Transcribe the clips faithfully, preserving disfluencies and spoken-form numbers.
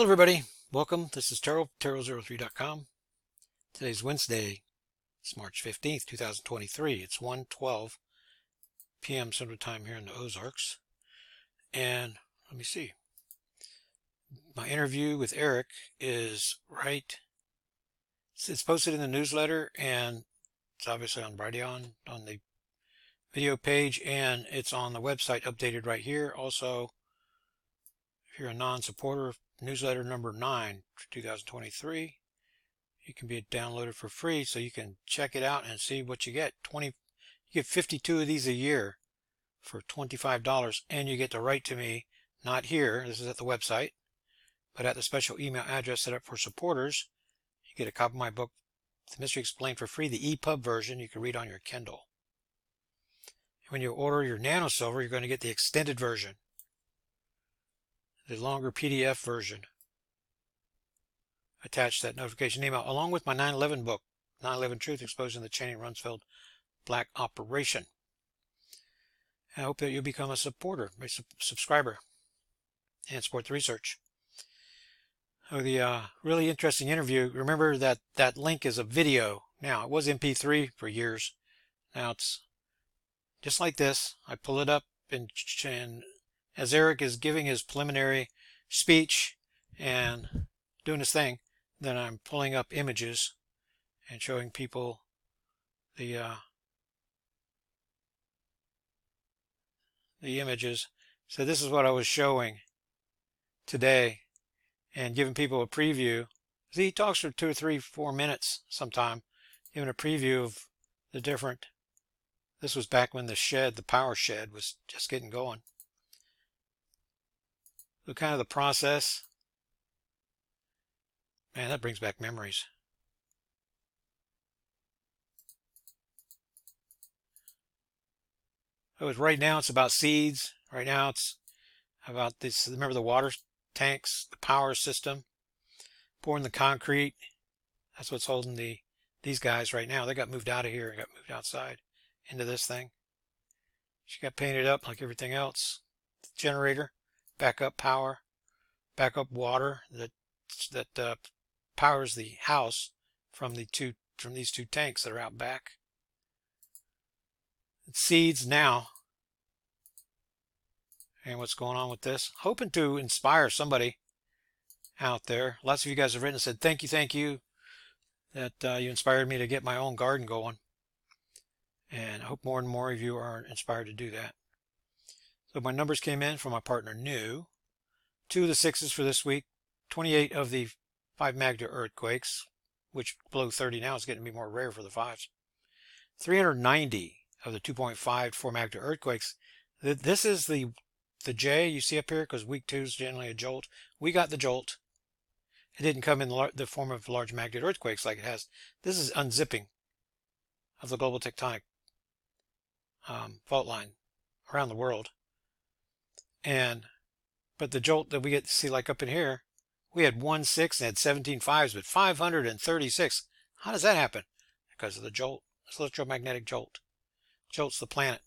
everybody. Welcome. This is Terrell, Terrell zero three dot com. Today's Wednesday. It's March fifteenth, two thousand twenty-three. It's one twelve p m Central Time here in the Ozarks. And let me see. My interview with Eric is right. It's posted in the newsletter, and it's obviously on Brighteon on the video page, and it's on the website updated right here. Also, if you're a non-supporter, newsletter number nine for two thousand twenty-three, you can be downloaded for free, so you can check it out and see what you get. twenty, you get fifty-two of these a year for twenty-five dollars, and you get to write to me, not here, this is at the website, but at the special email address set up for supporters. You get a copy of my book, The Mystery Explained, for free, the E P U B version you can read on your Kindle. When you order your Nano Silver, you're going to get the extended version, the longer P D F version. Attach that notification email along with my nine eleven book, nine eleven Truth, Exposing the Channing Rumsfeld Black Operation. I hope that you'll become a supporter, a sub subscriber, and support the research. Oh, the uh, really interesting interview. Remember that that link is a video. Now, it was M P three for years. Now it's just like this. I pull it up, and, and as Eric is giving his preliminary speech and doing his thing, then I'm pulling up images and showing people the uh, the images. So this is what I was showing today and giving people a preview. See, he talks for two or three, four minutes sometime, giving a preview of the different. This was back when the shed, the power shed, was just getting going. So kind of the process. Man, that brings back memories. Oh, right now it's about seeds. Right now it's about this. Remember the water tanks, the power system, pouring the concrete. That's what's holding the these guys right now. They got moved out of here and got moved outside into this thing. She got painted up like everything else. The generator, backup power, backup water that that uh, powers the house from the two from these two tanks that are out back. It's seeds now. And what's going on with this? Hoping to inspire somebody out there. Lots of you guys have written and said, thank you, thank you, that uh, you inspired me to get my own garden going. And I hope more and more of you are inspired to do that. So my numbers came in from my partner New. Two of the sixes for this week. twenty-eight of the five magnitude earthquakes, which below thirty now is getting to be more rare for the fives. three hundred ninety of the two point five to four magnitude earthquakes. This is the the J you see up here, because week two is generally a jolt. We got the jolt. It didn't come in the form of large magnitude earthquakes like it has. This is unzipping of the global tectonic um, fault line around the world. And but the jolt that we get to see, like up in here, we had one six and had seventeen fives, but five hundred thirty-six. How does that happen? Because of the jolt. It's electromagnetic jolt. Jolts the planet.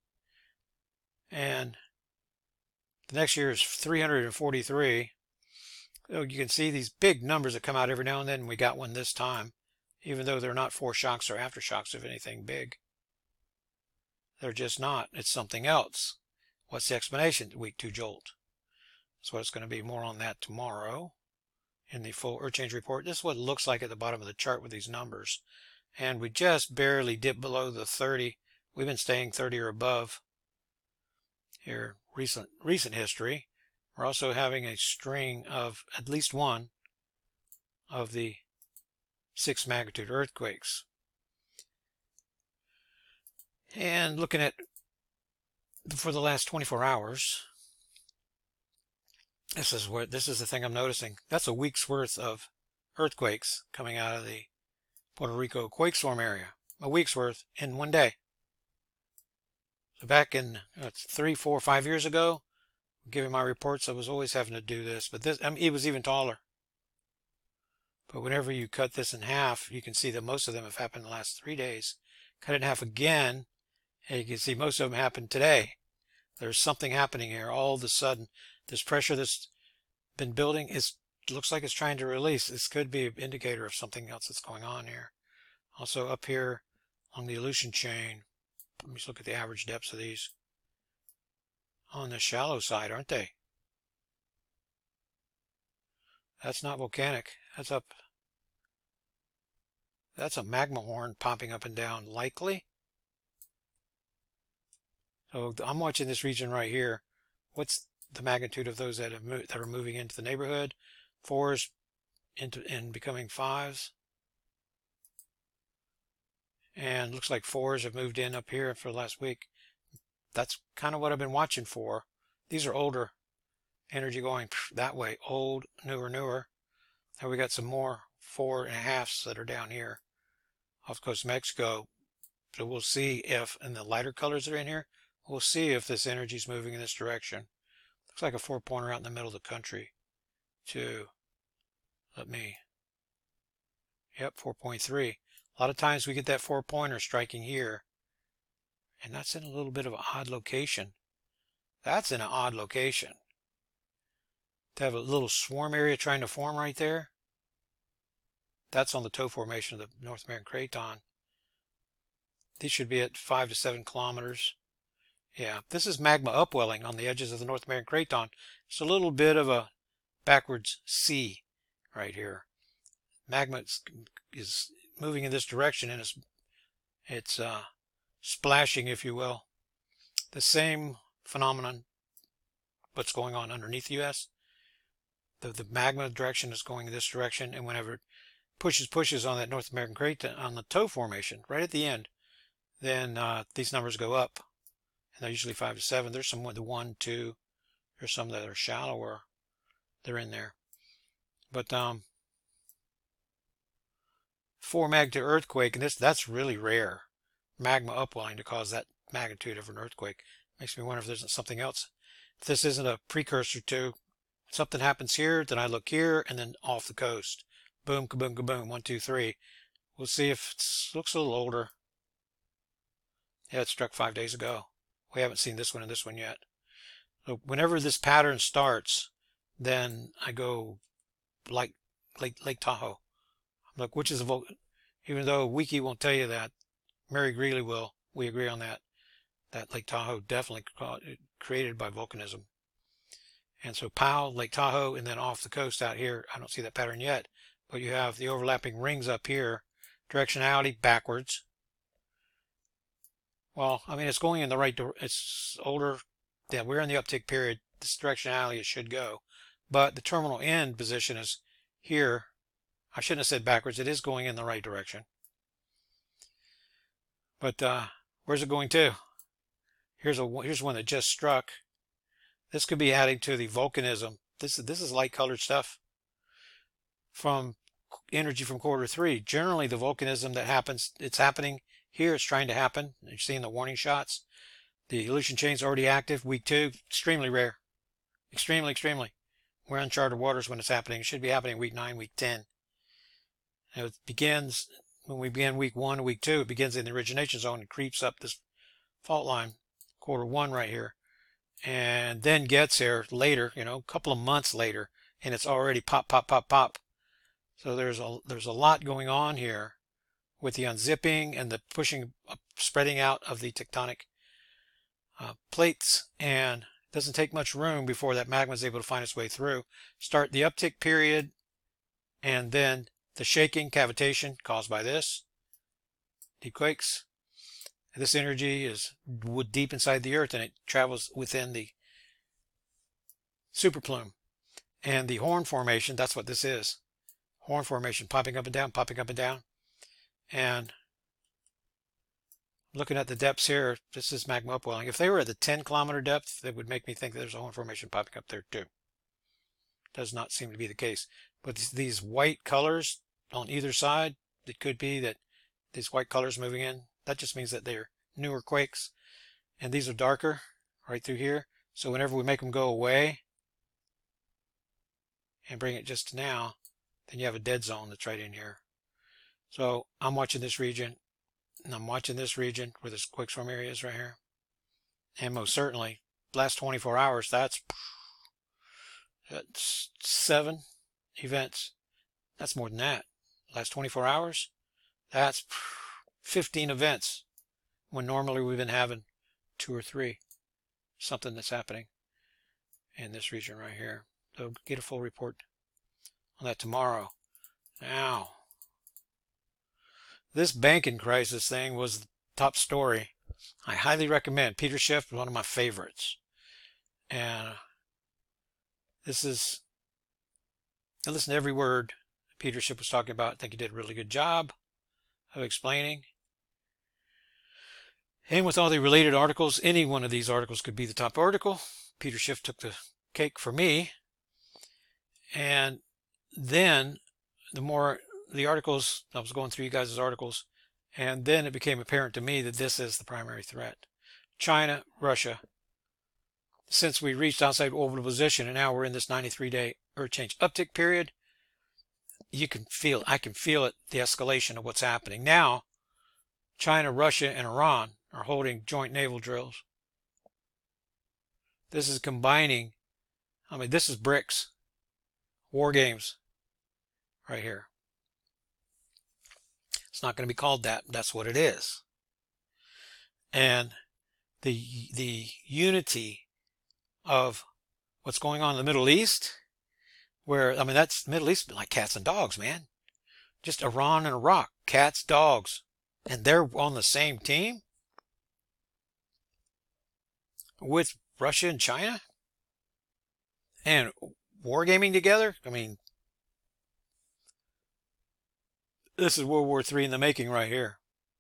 And the next year is three hundred forty-three. So you can see these big numbers that come out every now and then. We got one this time, even though they're not foreshocks or aftershocks of anything big. They're just not. It's something else. What's the explanation? Week two jolt. That's what it's going to be. More on that tomorrow in the full Earth Change report. This is what it looks like at the bottom of the chart with these numbers. And we just barely dipped below the thirty. We've been staying thirty or above here recent recent history. We're also having a string of at least one of the six magnitude earthquakes. And looking at for the last twenty-four hours, this is where this is the thing I'm noticing. That's a week's worth of earthquakes coming out of the Puerto Rico quake storm area. A week's worth in one day. So back in uh, three, four, five years ago, giving my reports, I was always having to do this. But this, I mean, it was even taller. But whenever you cut this in half, you can see that most of them have happened in the last three days. Cut it in half again, and you can see most of them happened today. There's something happening here. All of a sudden, this pressure that's been building is looks like it's trying to release. This could be an indicator of something else that's going on here. Also up here on the Aleutian chain, let me just look at the average depths of these. On the shallow side, aren't they? That's not volcanic. That's up. That's a magma horn popping up and down, likely. So I'm watching this region right here. What's the magnitude of those that have moved, that are moving into the neighborhood? Fours into and becoming fives. And looks like fours have moved in up here for the last week. That's kind of what I've been watching for. These are older energy going that way. Old, newer, newer. Now we got some more four and a halfs that are down here off the coast of Mexico. So we'll see if, in the lighter colors that are in here, we'll see if this energy is moving in this direction. Looks like a four pointer out in the middle of the country. Two. Let me. Yep, four point three. A lot of times we get that four pointer striking here. And that's in a little bit of an odd location. That's in an odd location. To have a little swarm area trying to form right there. That's on the toe formation of the North American Craton. These should be at five to seven kilometers. Yeah, this is magma upwelling on the edges of the North American Craton. It's a little bit of a backwards C right here. Magma is, is moving in this direction, and it's it's uh, splashing, if you will. The same phenomenon, what's going on underneath the U S. The, the magma direction is going in this direction, and whenever it pushes, pushes on that North American Craton, on the toe formation, right at the end, then uh, these numbers go up. And they're usually five to seven. There's some with the one, two. There's some that are shallower. They're in there. But um, four magnitude earthquake, and this that's really rare. Magma upwelling to cause that magnitude of an earthquake. Makes me wonder if there's something else. If this isn't a precursor to something happens here, then I look here, and then off the coast. Boom, kaboom, kaboom, one, two, three. We'll see if it looks a little older. Yeah, it struck five days ago. We haven't seen this one and this one yet. So whenever this pattern starts, then I go like Lake, Lake Tahoe. I'm like, which is a volcano? Even though Wiki won't tell you that, Mary Greeley will. We agree on that. That Lake Tahoe definitely created by volcanism. And so Powell, Lake Tahoe, and then off the coast out here, I don't see that pattern yet. But you have the overlapping rings up here. Directionality backwards. Well, I mean, it's going in the right direction. It's older. Yeah, we're in the uptick period. This directionality it should go. But the terminal end position is here. I shouldn't have said backwards. It is going in the right direction. But uh, where's it going to? Here's a here's one that just struck. This could be adding to the volcanism. This this is light colored stuff from energy from quarter three. Generally, the volcanism that happens, it's happening here. It's trying to happen. You're seeing the warning shots. The Aleutian chain's already active. Week two, extremely rare. Extremely, extremely. We're in uncharted waters when it's happening. It should be happening week nine, week ten. And it begins, when we begin week one, week two, it begins in the origination zone and creeps up this fault line, quarter one right here. And then gets here later, you know, a couple of months later, and it's already pop, pop, pop, pop. So there's a, there's a lot going on here with the unzipping and the pushing, uh, spreading out of the tectonic uh, plates, and it doesn't take much room before that magma is able to find its way through. Start the uptick period, and then the shaking, cavitation caused by this, deep quakes. This energy is deep inside the earth, and it travels within the superplume. And the horn formation, that's what this is. Horn formation, popping up and down, popping up and down. And looking at the depths here, this is magma upwelling. If they were at the ten kilometer depth, that would make me think that there's a horn formation popping up there too. Does not seem to be the case. But these white colors on either side, it could be that these white colors moving in, that just means that they're newer quakes. And these are darker right through here. So whenever we make them go away and bring it just to now, then you have a dead zone that's right in here. So I'm watching this region, and I'm watching this region where this quake storm area is right here. And most certainly, last twenty-four hours, that's, that's seven events. That's more than that. Last twenty-four hours, that's fifteen events, when normally we've been having two or three. Something that's happening in this region right here. So get a full report on that tomorrow. Now, this banking crisis thing was the top story. I highly recommend. Peter Schiff, one of my favorites. And this is, I listened to every word Peter Schiff was talking about. I think he did a really good job of explaining. And with all the related articles, any one of these articles could be the top article. Peter Schiff took the cake for me. And then the more the articles, I was going through you guys' articles, and then it became apparent to me that this is the primary threat. China, Russia. Since we reached outside orbital position and now we're in this ninety-three day Earth change uptick period, you can feel, I can feel it, the escalation of what's happening. Now, China, Russia, and Iran are holding joint naval drills. This is combining, I mean, this is BRICS, war games, right here. It's not going to be called that, that's what it is. And the, the unity of what's going on in the Middle East, where, I mean, that's Middle East like cats and dogs, man. Just Iran and Iraq, cats, dogs, and they're on the same team with Russia and China and wargaming together. I mean, this is World War Three in the making right here,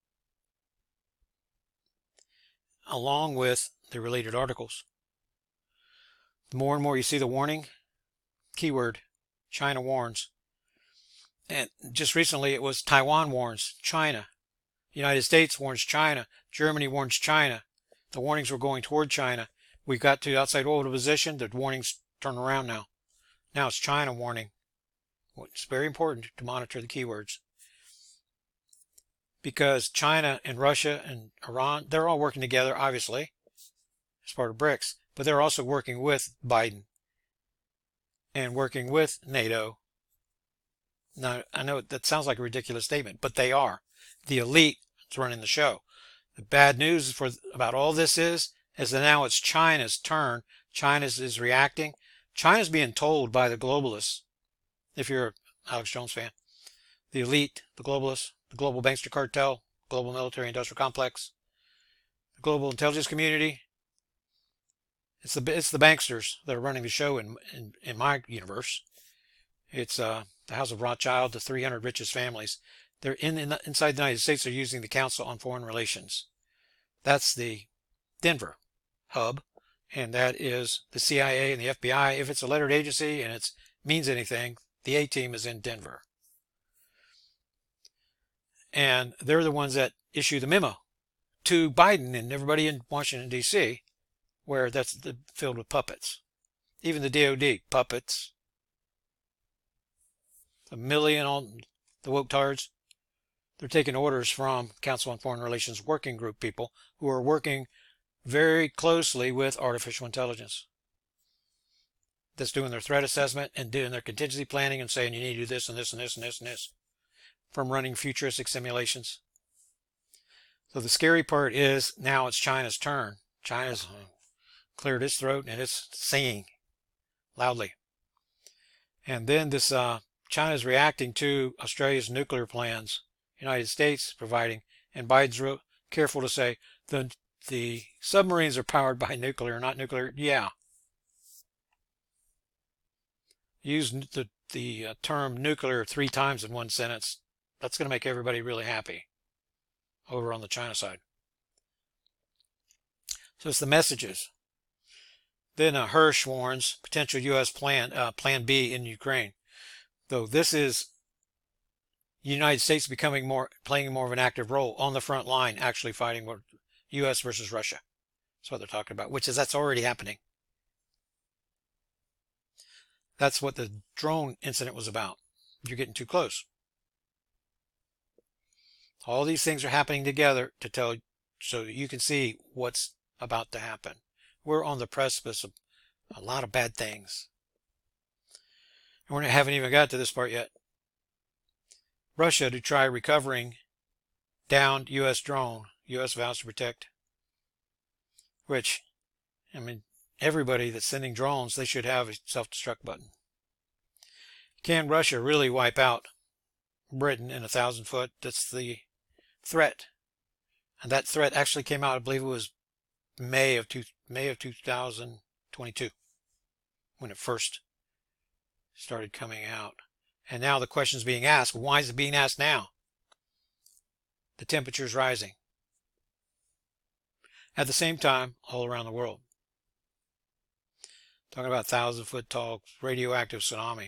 along with the related articles. The more and more you see the warning, keyword, China warns. And just recently it was Taiwan warns China. United States warns China. Germany warns China. The warnings were going toward China. We got to outside orbital position. The warnings turn around now. Now it's China warning. It's very important to monitor the keywords. Because China and Russia and Iran, they're all working together, obviously, as part of BRICS. But they're also working with Biden and working with NATO. Now, I know that sounds like a ridiculous statement, but they are. The elite is running the show. The bad news for about all this is, is that now it's China's turn. China is reacting. China's being told by the globalists, if you're an Alex Jones fan, the elite, the globalists, the global bankster cartel, global military industrial complex, the global intelligence community. It's the it's the banksters that are running the show in in, in my universe. It's uh, the House of Rothschild, the three hundred richest families. They're in, in inside the United States. They're using the Council on Foreign Relations. That's the Denver hub, and that is the C I A and the F B I. If it's a lettered agency and it means anything, the A team is in Denver, and they're the ones that issue the memo to Biden and everybody in Washington D C, where that's the, filled with puppets. Even the D O D, puppets. A million on the woke tards. They're taking orders from Council on Foreign Relations working group people who are working very closely with artificial intelligence. That's doing their threat assessment and doing their contingency planning and saying you need to do this and this and this and this and this. From running futuristic simulations. So the scary part is now it's China's turn. China's cleared its throat and it's singing loudly. And then this uh, China's reacting to Australia's nuclear plans. United States providing, and Biden's real careful to say the the submarines are powered by nuclear, not nuclear. Yeah. Use the the uh, term nuclear three times in one sentence. That's going to make everybody really happy over on the China side. So it's the messages. Then uh, Hirsch warns potential U S plan uh, Plan B in Ukraine. Though this is United States becoming more, playing more of an active role on the front line, actually fighting with U S versus Russia. That's what they're talking about, which is that's already happening. That's what the drone incident was about. You're getting too close. All these things are happening together to tell, so that you can see what's about to happen. We're on the precipice of a lot of bad things. And we haven't even got to this part yet. Russia to try recovering downed U S drone. U S vows to protect. Which, I mean, everybody that's sending drones, they should have a self-destruct button. Can Russia really wipe out Britain in a thousand foot? That's the threat. And that threat actually came out, I believe it was May of two, May of two thousand twenty-two when it first started coming out. And now the question's being asked. Why is it being asked now? The temperature's rising. At the same time, all around the world. Talking about thousand foot tall radioactive tsunami.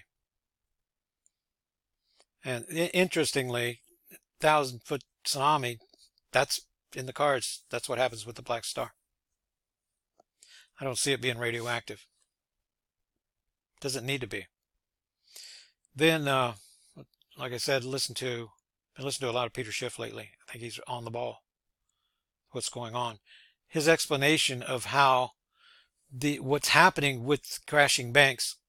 And interestingly, thousand foot tsunami, that's in the cards. That's what happens with the black star. I don't see it being radioactive. Doesn't need to be. Then, uh, like I said, listen to, been listening to a lot of Peter Schiff lately. I think he's on the ball. What's going on? His explanation of how the what's happening with crashing banks.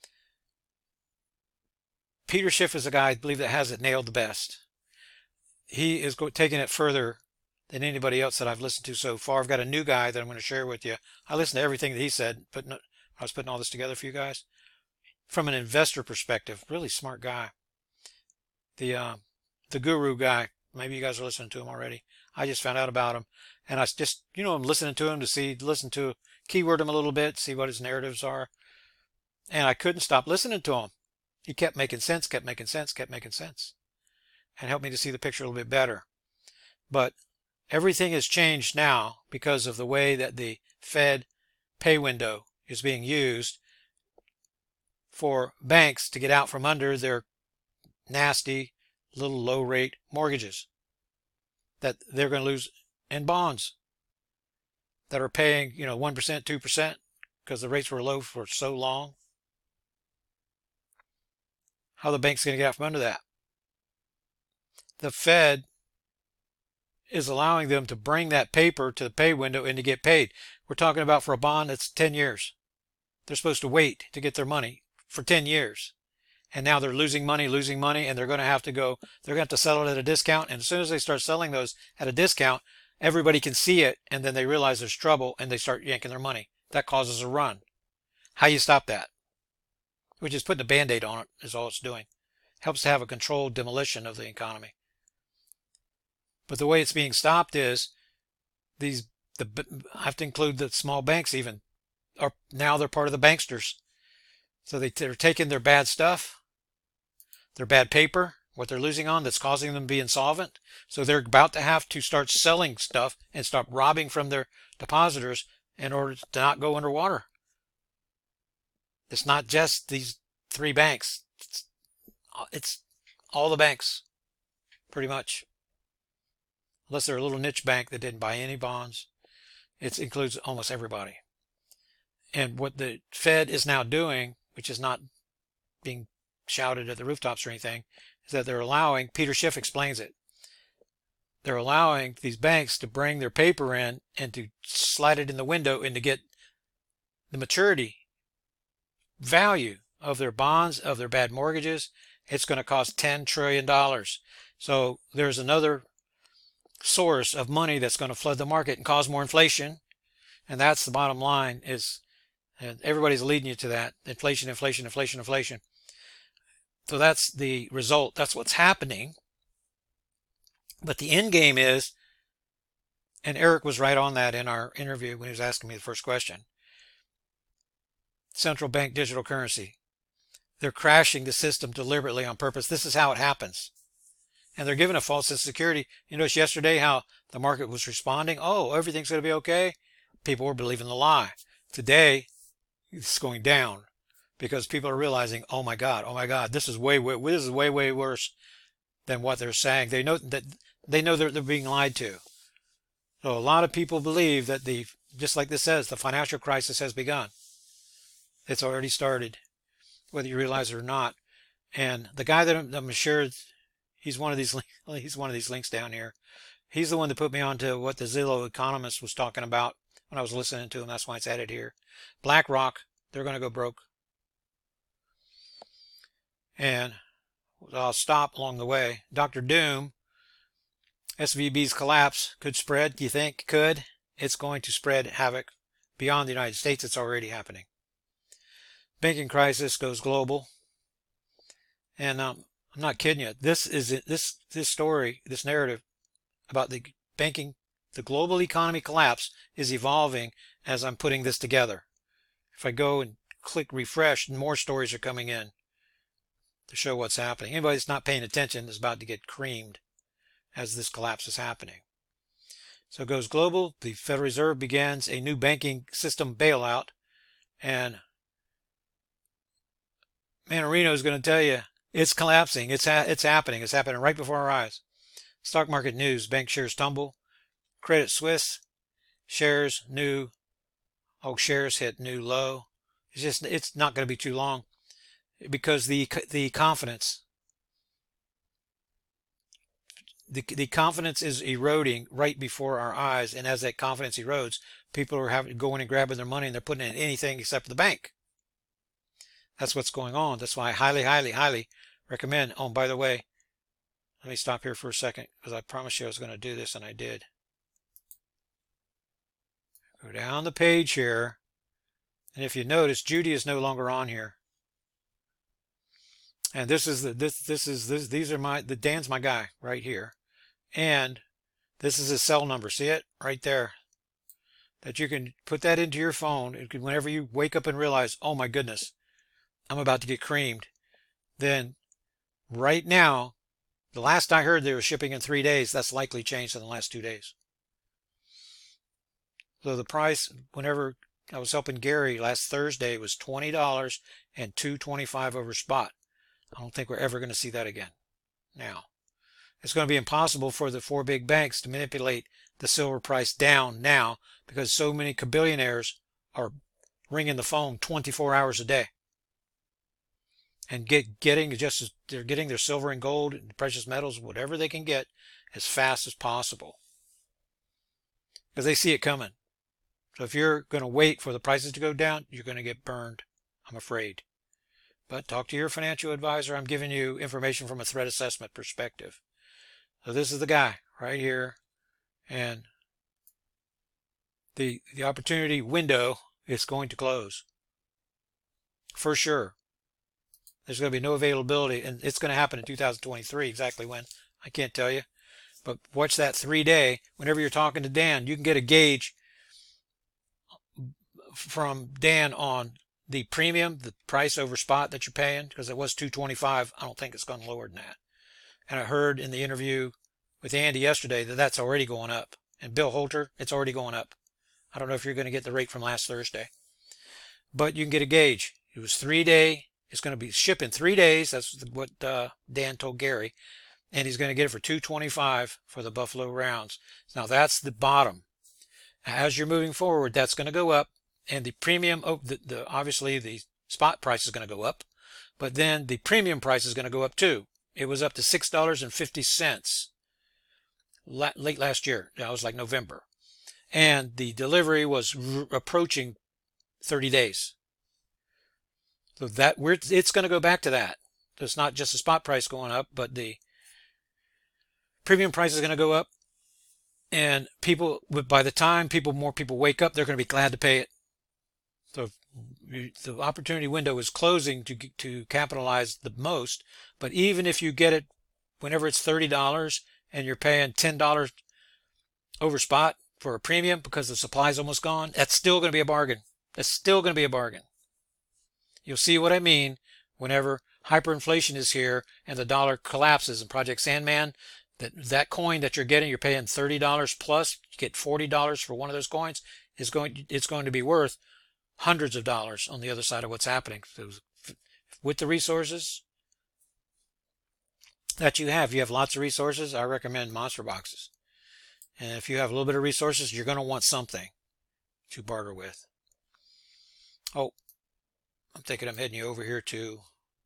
Peter Schiff is a guy I believe that has it nailed the best. He is go taking it further than anybody else that I've listened to so far. I've got a new guy that I'm going to share with you. I listened to everything that he said, but no, I was putting all this together for you guys. From an investor perspective, really smart guy. The uh, the guru guy, maybe you guys are listening to him already. I just found out about him, and I just, you know, I'm listening to him to see, listen to, keyword him a little bit, see what his narratives are, and I couldn't stop listening to him. He kept making sense, kept making sense, kept making sense, and helped me to see the picture a little bit better. But everything has changed now because of the way that the Fed pay window is being used for banks to get out from under their nasty little low rate mortgages that they're going to lose in bonds that are paying, you know, one percent, two percent because the rates were low for so long. How the bank's going to get out from under that? The Fed is allowing them to bring that paper to the pay window and to get paid. We're talking about for a bond that's ten years. They're supposed to wait to get their money for ten years. And now they're losing money, losing money, and they're going to have to go, they're going to have to sell it at a discount. And as soon as they start selling those at a discount, everybody can see it, and then they realize there's trouble, and they start yanking their money. That causes a run. How you stop that? Which is putting a Band-Aid on it, is all it's doing. Helps to have a controlled demolition of the economy. But the way it's being stopped is these, the, I have to include the small banks even, are now they're part of the banksters. So they, they're taking their bad stuff, their bad paper, what they're losing on that's causing them to be insolvent. So they're about to have to start selling stuff and stop robbing from their depositors in order to not go underwater. It's not just these three banks. It's, it's all the banks, pretty much. Unless they're a little niche bank that didn't buy any bonds. It includes almost everybody. And what the Fed is now doing, which is not being shouted at the rooftops or anything, is that they're allowing, Peter Schiff explains it, they're allowing these banks to bring their paper in and to slide it in the window and to get the maturity value of their bonds, of their bad mortgages. It's going to cost ten trillion dollars. So there's another source of money that's going to flood the market and cause more inflation. And that's the bottom line, is and everybody's leading you to that. Inflation, inflation, inflation, inflation. So that's the result. That's what's happening. But the end game is, and Eric was right on that in our interview when he was asking me the first question, central bank digital currency. They're crashing the system deliberately on purpose. This is how it happens. And they're giving a false sense of security. You notice yesterday how the market was responding. Oh, everything's going to be okay. People were believing the lie. Today, it's going down because people are realizing, oh my God, oh my God, this is way, way, this is way, way worse than what they're saying. They know that they know they're, they're being lied to. So a lot of people believe that the, just like this says, the financial crisis has begun. It's already started, whether you realize it or not. And the guy that I'm, I'm assured, he's one of these, he's one of these links down here. He's the one that put me on to what the Zillow economist was talking about when I was listening to him. That's why it's added here. BlackRock, they're going to go broke. And I'll stop along the way. Doctor Doom, S V B's collapse could spread. Do you think? Could? It's going to spread havoc beyond the United States. It's already happening. Banking crisis goes global. And um, I'm not kidding you. This is this this story, this narrative about the banking, the global economy collapse is evolving as I'm putting this together. If I go and click refresh, more stories are coming in to show what's happening. Anybody that's not paying attention is about to get creamed as this collapse is happening. So it goes global. The Federal Reserve begins a new banking system bailout. And Mannarino is going to tell you it's collapsing. It's, ha it's happening. It's happening right before our eyes. Stock market news. Bank shares tumble. Credit Suisse shares new. Oh, shares hit new low. It's just, it's not going to be too long because the, the confidence, the, the confidence is eroding right before our eyes. And as that confidence erodes, people are having going and grabbing their money and they're putting it in anything except the bank. That's what's going on. That's why I highly, highly, highly recommend. Oh, and by the way, let me stop here for a second because I promised you I was going to do this and I did. Go down the page here. And if you notice, Judy is no longer on here. And this is the, this, this is, this, these are my, the Dan's my guy right here. And this is his cell number. See it right there? That you can put that into your phone. It can, whenever you wake up and realize, oh my goodness, I'm about to get creamed. Then right now, the last I heard they were shipping in three days. That's likely changed in the last two days. So the price, whenever I was helping Gary last Thursday, was twenty dollars and two twenty-five over spot. I don't think we're ever going to see that again. Now, it's going to be impossible for the four big banks to manipulate the silver price down now because so many billionaires are ringing the phone twenty-four hours a day and get getting just as they're getting their silver and gold and precious metals, whatever they can get, as fast as possible because they see it coming. So if you're going to wait for the prices to go down, you're going to get burned, I'm afraid. But talk to your financial advisor. I'm giving you information from a threat assessment perspective. So this is the guy right here. And the, the opportunity window is going to close. For sure. There's going to be no availability. And it's going to happen in two thousand twenty-three. Exactly when, I can't tell you. But watch that three day. Whenever you're talking to Dan, you can get a gauge from Dan on the premium, the price over spot that you're paying, because it was two twenty-five. I don't think it's gone lower than that. And I heard in the interview with Andy yesterday that that's already going up. And Bill Holter, it's already going up. I don't know if you're going to get the rate from last Thursday. But you can get a gauge. It was three day. It's going to be shipped in three days. That's what uh, Dan told Gary. And he's going to get it for two twenty-five for the Buffalo rounds. Now that's the bottom. As you're moving forward, that's going to go up. And the premium, oh, the, the, obviously the spot price is going to go up, but then the premium price is going to go up too. It was up to six dollars and fifty cents la late last year. That was like November. And the delivery was r approaching thirty days. So that we're, it's going to go back to that. So it's not just the spot price going up, but the premium price is going to go up. And people, by the time people, more people wake up, they're going to be glad to pay it. So the opportunity window is closing to to capitalize the most. But even if you get it whenever it's thirty dollars and you're paying ten dollars over spot for a premium because the supply's almost gone, that's still going to be a bargain. That's still going to be a bargain. You'll see what I mean whenever hyperinflation is here and the dollar collapses in Project Sandman. That that coin that you're getting, you're paying thirty dollars plus, you get forty dollars for one of those coins, is going it's going to be worth hundreds of dollars on the other side of what's happening. So with the resources that you have, you have lots of resources, I recommend Monster Boxes. And if you have a little bit of resources, you're going to want something to barter with. Oh, I'm thinking I'm heading you over here to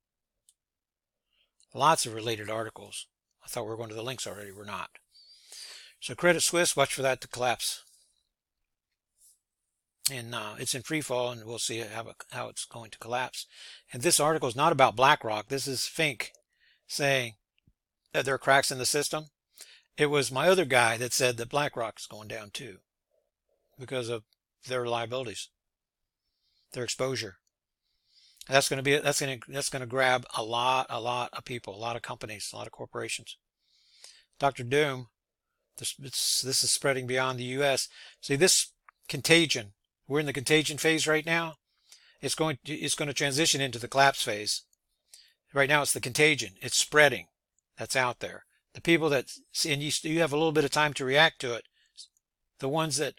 lots of related articles. I thought we were going to the links already. We're not. So Credit Suisse, watch for that to collapse. and uh, it's in free fall, and we'll see how, it, how it's going to collapse. And this article is not about BlackRock. This is Fink saying that there are cracks in the system. It was my other guy that said that BlackRock is going down too because of their liabilities, their exposure. That's going to be that's going to that's going to grab a lot, a lot of people, a lot of companies, a lot of corporations. Doctor Doom, this it's, this is spreading beyond the U S. See, this contagion, we're in the contagion phase right now. It's going to, it's going to transition into the collapse phase. Right now, it's the contagion. It's spreading. That's out there. The people that see, and you you have a little bit of time to react to it. The ones that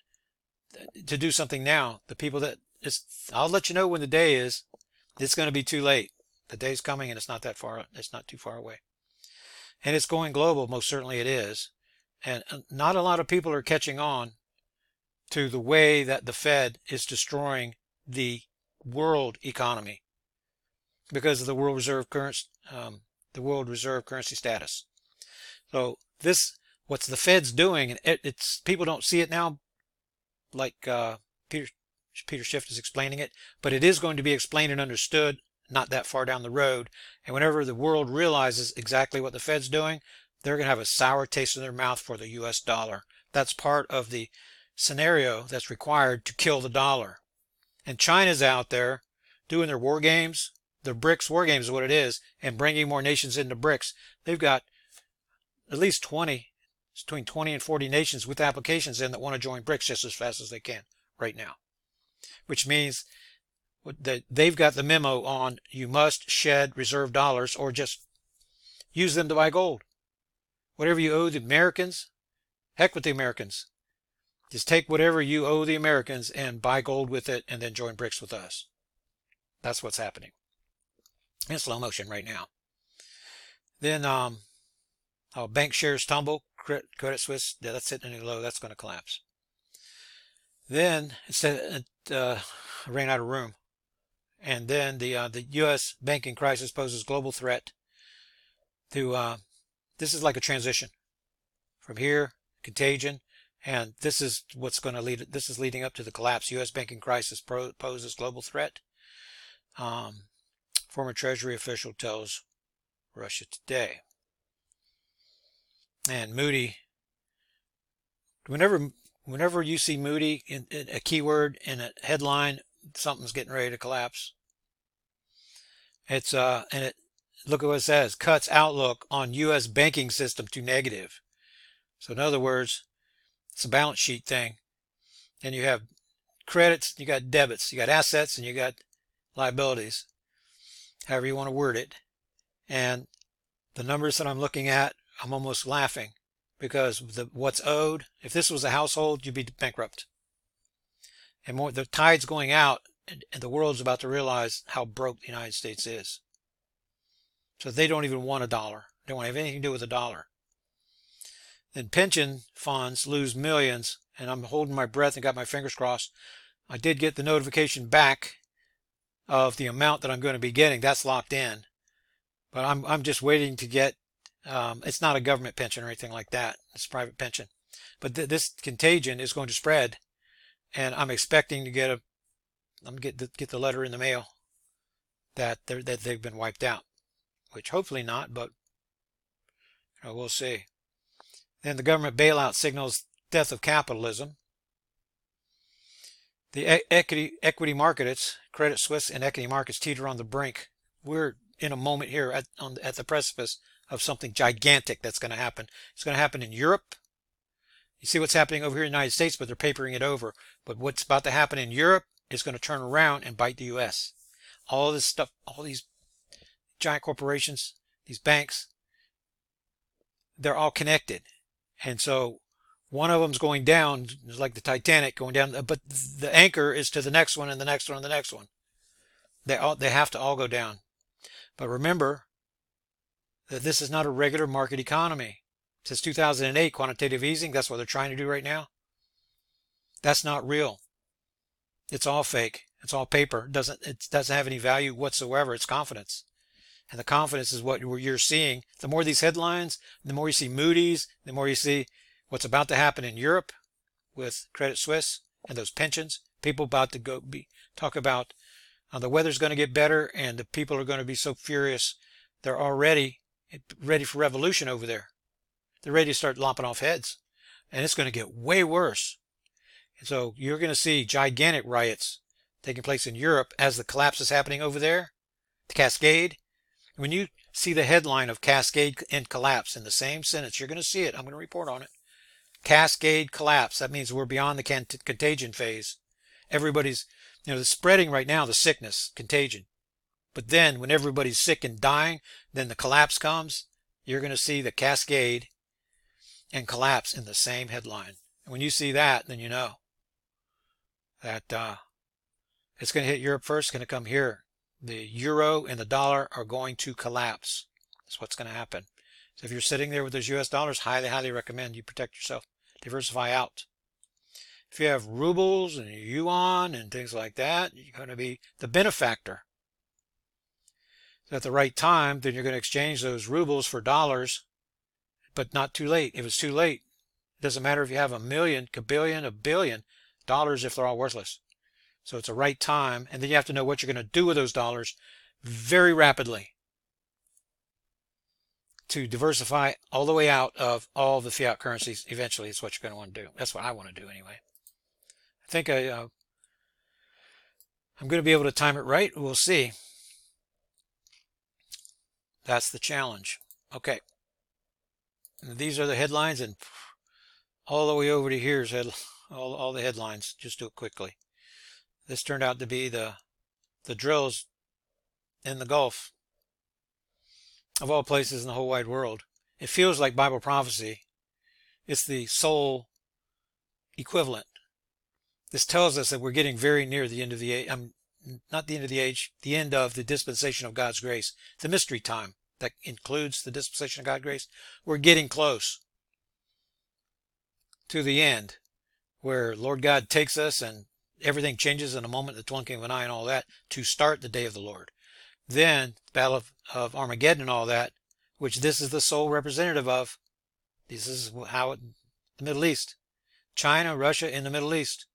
to do something now. The people that it's, I'll let you know when the day is. It's going to be too late. The day's coming, and it's not that far. It's not too far away. And it's going global. Most certainly, it is. And not a lot of people are catching on to the way that the Fed is destroying the world economy because of the world reserve currency, um, the world reserve currency status. So this, what's the Fed's doing, and it, it's people don't see it now, like uh, Peter Peter Schiff is explaining it, but it is going to be explained and understood not that far down the road. And whenever the world realizes exactly what the Fed's doing, they're going to have a sour taste in their mouth for the U S dollar. That's part of the scenario that's required to kill the dollar. And China's out there doing their war games. The BRICS war games is what it is, and bringing more nations into BRICS. They've got at least twenty, between twenty and forty nations with applications in that want to join BRICS just as fast as they can right now. Which means that they've got the memo on you must shed reserve dollars or just use them to buy gold. Whatever you owe the Americans, heck with the Americans. Just take whatever you owe the Americans and buy gold with it and then join BRICS with us. That's what's happening. In slow motion right now. Then um, oh, bank shares tumble. Credit Suisse, yeah, that's hitting a low. That's going to collapse. Then it said it uh, ran out of room. And then the uh, the U S banking crisis poses global threat to, uh, this is like a transition from here, contagion, and this is what's going to lead, this is leading up to the collapse. U S banking crisis poses global threat. Um, former Treasury official tells Russia Today. And Moody, whenever whenever you see Moody in, in a keyword in a headline, something's getting ready to collapse. It's uh and it look at what it says, cuts outlook on U S banking system to negative. So in other words, it's a balance sheet thing. And you have credits, you got debits, you got assets, and you got liabilities, however you want to word it. And the numbers that I'm looking at, I'm almost laughing because the what's owed, if this was a household, you'd be bankrupt. And more, the tide's going out, and, and the world's about to realize how broke the United States is. So they don't even want a dollar. They don't want to have anything to do with a dollar. Then pension funds lose millions, and I'm holding my breath and got my fingers crossed. I did get the notification back of the amount that I'm going to be getting. That's locked in. But I'm I'm just waiting to get, um, it's not a government pension or anything like that. It's a private pension. But th this contagion is going to spread, and I'm expecting to get a, I'm get the, get the letter in the mail that they're, that they've been wiped out, which hopefully not, but you know, we'll see. Then the government bailout signals death of capitalism. The e equity equity markets, Credit Suisse and equity markets teeter on the brink. We're in a moment here at on, at the precipice of something gigantic that's going to happen. It's going to happen in Europe. You see what's happening over here in the United States, but they're papering it over. But what's about to happen in Europe is going to turn around and bite the U S. All this stuff, all these giant corporations, these banks, they're all connected. And so one of them's going down, it's like the Titanic going down, but the anchor is to the next one and the next one and the next one. They all, they have to all go down. But remember that this is not a regular market economy. Since two thousand eight, quantitative easing, that's what they're trying to do right now. That's not real. It's all fake. It's all paper. It doesn't, it doesn't have any value whatsoever. It's confidence. And the confidence is what you're seeing. The more these headlines, the more you see Moody's, the more you see what's about to happen in Europe with Credit Suisse and those pensions, people about to go be talk about uh, the weather's going to get better and the people are going to be so furious. They're already ready for revolution over there. They're ready to start lopping off heads, and it's going to get way worse. And so you're going to see gigantic riots taking place in Europe as the collapse is happening over there, the Cascade. When you see the headline of Cascade and collapse in the same sentence, you're going to see it. I'm going to report on it. Cascade collapse. That means we're beyond the contagion phase. Everybody's, you know, the spreading right now, the sickness, contagion. But then when everybody's sick and dying, then the collapse comes. You're going to see the cascade and collapse in the same headline. And when you see that, then you know that uh, it's going to hit Europe first, going to come here. The euro and the dollar are going to collapse. That's what's going to happen. So if you're sitting there with those U S dollars, highly, highly recommend you protect yourself. Diversify out. If you have rubles and yuan and things like that, you're going to be the benefactor. So at the right time, then you're going to exchange those rubles for dollars, but not too late. If it's too late, it doesn't matter if you have a million, a billion, a billion dollars if they're all worthless. So it's the right time, and then you have to know what you're going to do with those dollars very rapidly to diversify all the way out of all the fiat currencies. Eventually, it's what you're going to want to do. That's what I want to do anyway. I think I, uh, I'm going to be able to time it right. We'll see. That's the challenge. Okay. And these are the headlines, and all the way over to here's head, all, all the headlines. Just do it quickly. This turned out to be the the drills in the Gulf, of all places in the whole wide world. It feels like Bible prophecy. It's the soul equivalent. This tells us that we're getting very near the end of the age. Um, not the end of the age, the end of the dispensation of God's grace. The mystery time that includes the dispensation of God's grace. We're getting close to the end where Lord God takes us and everything changes in a moment, the twinkling of an eye and all that, to start the day of the Lord. Then, Battle of, of Armageddon and all that, which this is the sole representative of. This is how it, the Middle East. China, Russia in the Middle East.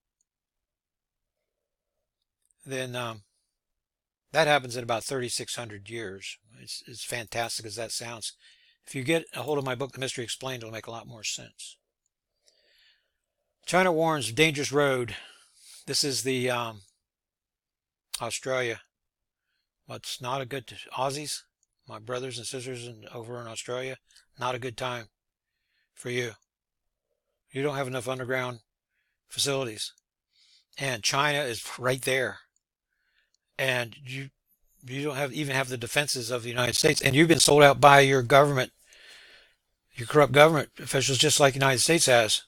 Then um, that happens in about thirty-six hundred years. It's as fantastic as that sounds. If you get a hold of my book, The Mystery Explained, it'll make a lot more sense. China warns dangerous road. This is the um, Australia. What's not a good Aussies, my brothers and sisters in, over in Australia, not a good time for you. You don't have enough underground facilities, and China is right there, and you you don't have even have the defenses of the United States, and you've been sold out by your government, your corrupt government officials, just like the United States has.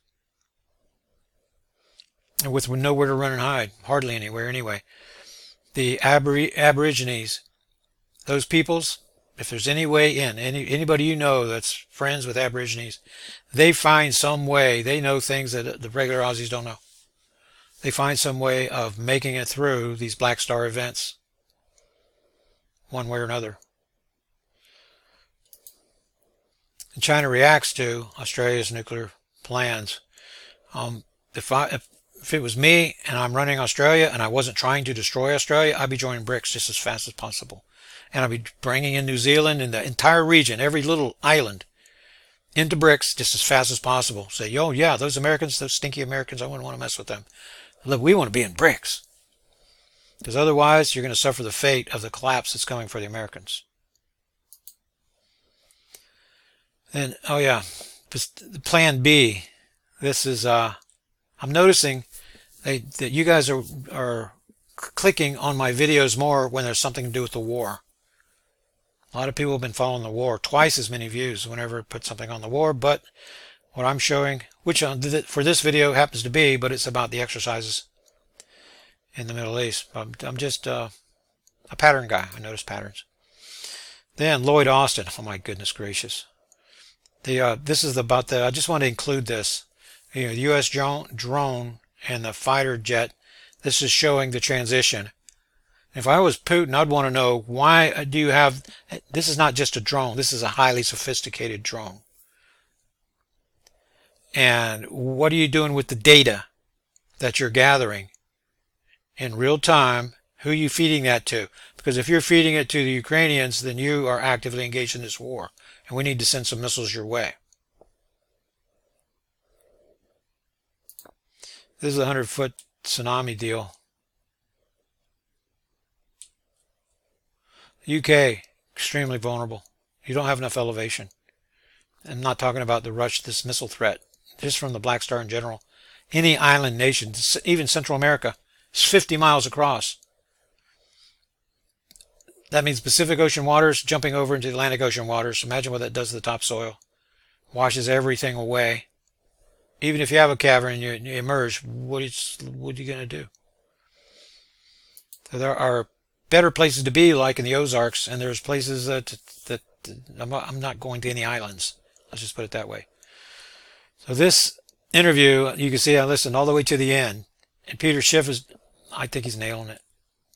And with nowhere to run and hide, hardly anywhere anyway. The Abori Aborigines, those peoples, if there's any way in, any anybody you know that's friends with Aborigines, they find some way, they know things that the regular Aussies don't know. They find some way of making it through these Black Star events, one way or another. And China reacts to Australia's nuclear plans. Um, if I... If, If it was me and I'm running Australia and I wasn't trying to destroy Australia, I'd be joining BRICS just as fast as possible. And I'd be bringing in New Zealand and the entire region, every little island, into BRICS just as fast as possible. Say, yo, yeah, those Americans, those stinky Americans, I wouldn't want to mess with them. Look, we want to be in BRICS. Because otherwise, you're going to suffer the fate of the collapse that's coming for the Americans. Then, oh yeah, Plan B. This is, uh, I'm noticing they, that you guys are, are clicking on my videos more when there's something to do with the war. A lot of people have been following the war. Twice as many views whenever I put something on the war. But what I'm showing, which for this video happens to be, but it's about the exercises in the Middle East. I'm, I'm just uh, a pattern guy. I notice patterns. Then Lloyd Austin. Oh my goodness gracious. The uh, this is about the. I just want to include this. You know, the U S drone and the fighter jet, this is showing the transition. If I was Putin, I'd want to know, why do you have, this is not just a drone, this is a highly sophisticated drone. And what are you doing with the data that you're gathering? in real time, who are you feeding that to? Because if you're feeding it to the Ukrainians, then you are actively engaged in this war. And we need to send some missiles your way. This is a hundred foot tsunami deal. U K, extremely vulnerable. You don't have enough elevation. I'm not talking about the Rush, this missile threat, just from the Black Star in general. Any island nation, even Central America, is fifty miles across. That means Pacific Ocean waters jumping over into Atlantic Ocean waters. Imagine what that does to the topsoil. Washes everything away. Even if you have a cavern and you, you emerge, what is what are you going to do? So there are better places to be, like in the Ozarks, and there's places that, that, that I'm, not, I'm not going to any islands. Let's just put it that way. So this interview, you can see I listened all the way to the end, and Peter Schiff is, I think he's nailing it.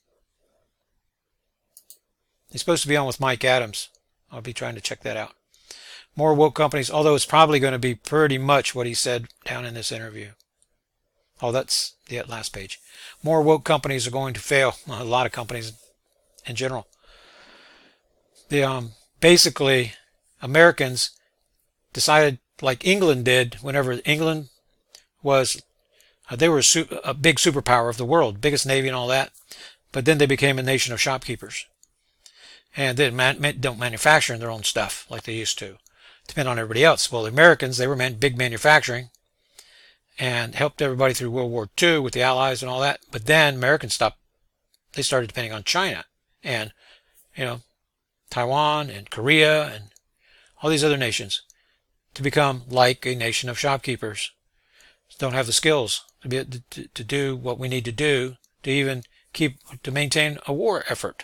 He's supposed to be on with Mike Adams. I'll be trying to check that out. More woke companies, although it's probably going to be pretty much what he said down in this interview. Oh, that's the last page. More woke companies are going to fail. Well, a lot of companies in general. The um, basically, Americans decided, like England did, whenever England was, uh, they were a, su a big superpower of the world, biggest navy and all that, but then they became a nation of shopkeepers. And they man don't manufacture their own stuff like they used to. Depend on everybody else. Well, the Americans, they were man big manufacturing and helped everybody through World War Two with the Allies and all that. But then Americans stopped. They started depending on China and, you know, Taiwan and Korea and all these other nations to become like a nation of shopkeepers. Don't have the skills to be to, to do what we need to do to even keep to maintain a war effort.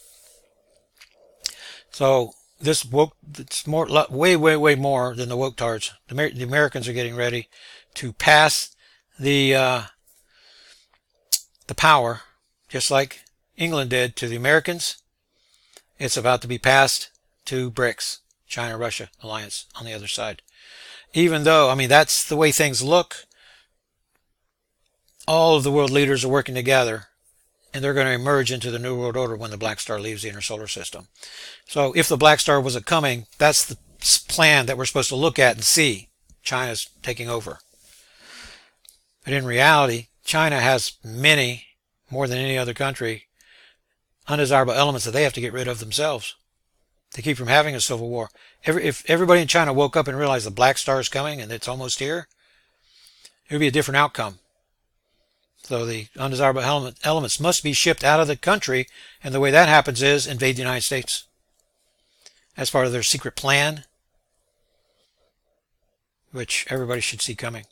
So this woke, it's more, way, way, way more than the woke tards. The, Amer the Americans are getting ready to pass the uh, the power, just like England did to the Americans. It's about to be passed to BRICS, China-Russia alliance on the other side. Even though, I mean, that's the way things look. All of the world leaders are working together, and they're going to emerge into the New World Order when the Black Star leaves the inner solar system. So if the Black Star wasn't coming, that's the plan that we're supposed to look at and see. China's taking over. But in reality, China has many, more than any other country, undesirable elements that they have to get rid of themselves to keep from having a civil war. Every, if everybody in China woke up and realized the Black Star is coming and it's almost here, it would be a different outcome. So the undesirable element, elements must be shipped out of the country, and the way that happens is invade the United States as part of their secret plan, which everybody should see coming.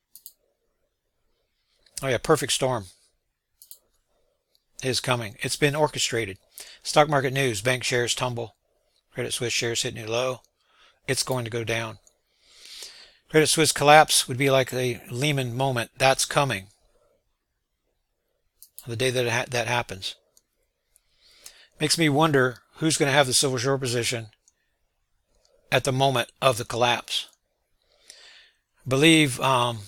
Oh yeah, perfect storm is coming. It's been orchestrated. Stock market news, bank shares tumble. Credit Suisse shares hit new low. It's going to go down. Credit Suisse collapse would be like a Lehman moment. That's coming. The day that it ha that happens. Makes me wonder who's going to have the silver short position at the moment of the collapse. I believe um,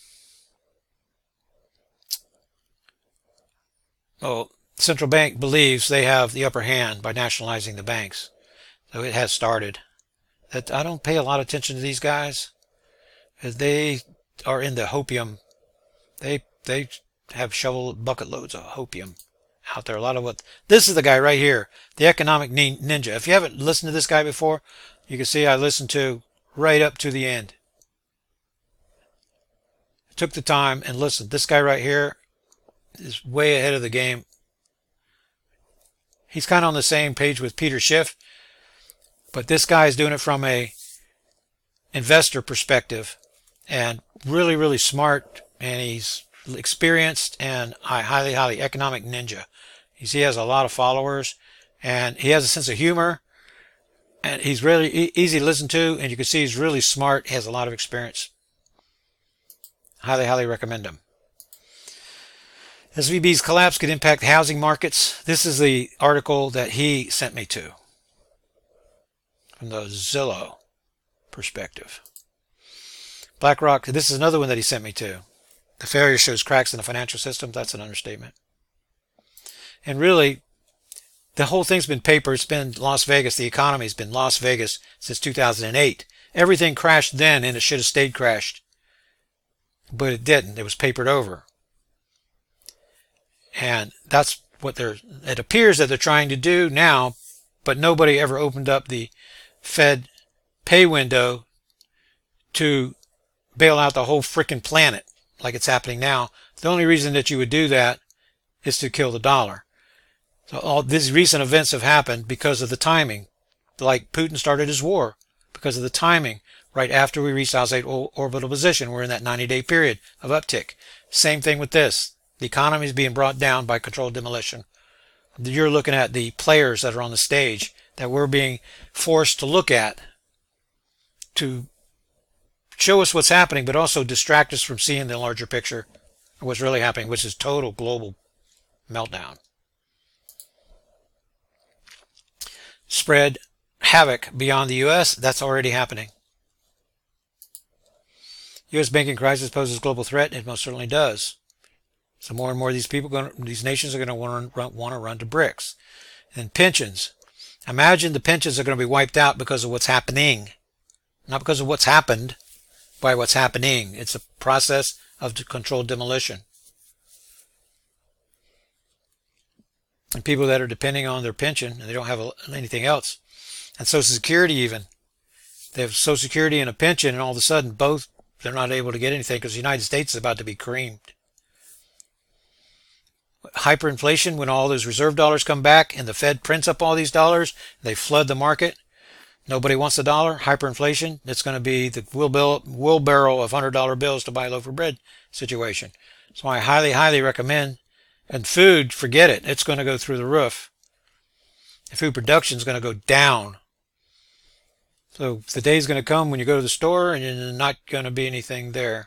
oh, central bank believes they have the upper hand by nationalizing the banks. So it has started. That I don't pay a lot of attention to these guys. They are in the hopium. They they have shovel bucket loads of hopium out there. A lot of what this is the guy right here, the economic ninja. If you haven't listened to this guy before, you can see I listened to right up to the end. I took the time and listened. This guy right here is way ahead of the game. He's kind of on the same page with Peter Schiff, but this guy is doing it from a investor perspective and really, really smart, and he's experienced and I highly, highly economic ninja. He has a lot of followers and he has a sense of humor and he's really e easy to listen to, and you can see he's really smart. He has a lot of experience. Highly, highly recommend him. S V B's collapse could impact housing markets. This is the article that he sent me to from the Zillow perspective. BlackRock, this is another one that he sent me to. The failure shows cracks in the financial system. That's an understatement. And really, the whole thing's been paper. It's been Las Vegas. The economy's been Las Vegas since two thousand eight. Everything crashed then, and it should have stayed crashed. But it didn't. It was papered over. And that's what they're, it appears that they're trying to do now, but nobody ever opened up the Fed pay window to bail out the whole frickin' planet like it's happening now. The only reason that you would do that is to kill the dollar. So all these recent events have happened because of the timing. Like Putin started his war because of the timing. Right after we reached outside orbital position, we're in that ninety day period of uptick. Same thing with this. The economy is being brought down by controlled demolition. You're looking at the players that are on the stage that we're being forced to look at to show us what's happening, but also distract us from seeing the larger picture of what's really happening, which is total global meltdown. Spread havoc beyond the U S, that's already happening. U S banking crisis poses global threat. It most certainly does. So more and more of these people, going, these nations are going to want to run, want to run to BRICS. And pensions. Imagine the pensions are going to be wiped out because of what's happening. Not because of what's happened, by what's happening. It's a process of controlled demolition. And people that are depending on their pension, and they don't have anything else. And Social Security even. They have Social Security and a pension, and all of a sudden both, they're not able to get anything because the United States is about to be creamed. Hyperinflation, when all those reserve dollars come back and the Fed prints up all these dollars, they flood the market. Nobody wants the dollar. Hyperinflation, it's going to be the wheelbarrow of one hundred dollar bills to buy a loaf of bread situation. So I highly, highly recommend. And food, forget it. It's going to go through the roof. And food production is going to go down. So the day's going to come when you go to the store and there's not going to be anything there.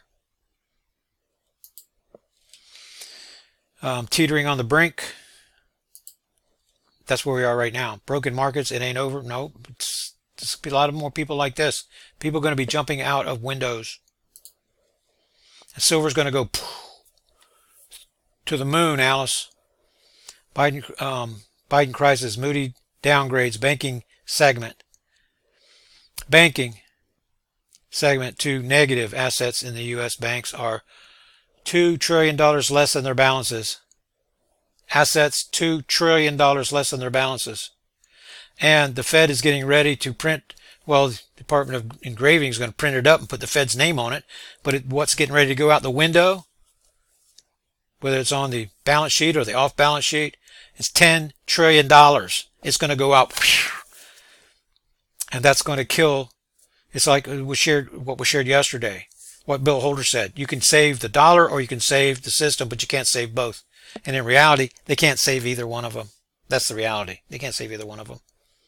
Um, teetering on the brink. That's where we are right now. Broken markets, it ain't over. No, it's, there's going to be a lot of more people like this. People are going to be jumping out of windows. And silver's going to go to the moon, Alice. Biden, um, Biden crisis, Moody downgrades banking segment. Banking segment to negative. Assets in the U S banks are two trillion dollars less than their balances. Assets two trillion dollars less than their balances. And the Fed is getting ready to print, well, the Department of Engraving is going to print it up and put the Fed's name on it. But it, what's getting ready to go out the window, whether it's on the balance sheet or the off balance sheet, it's ten trillion dollars. It's going to go out. And that's going to kill. It's like it was shared, what was shared yesterday. What Bill Holder said. You can save the dollar or you can save the system, but you can't save both. And in reality, they can't save either one of them. That's the reality. They can't save either one of them.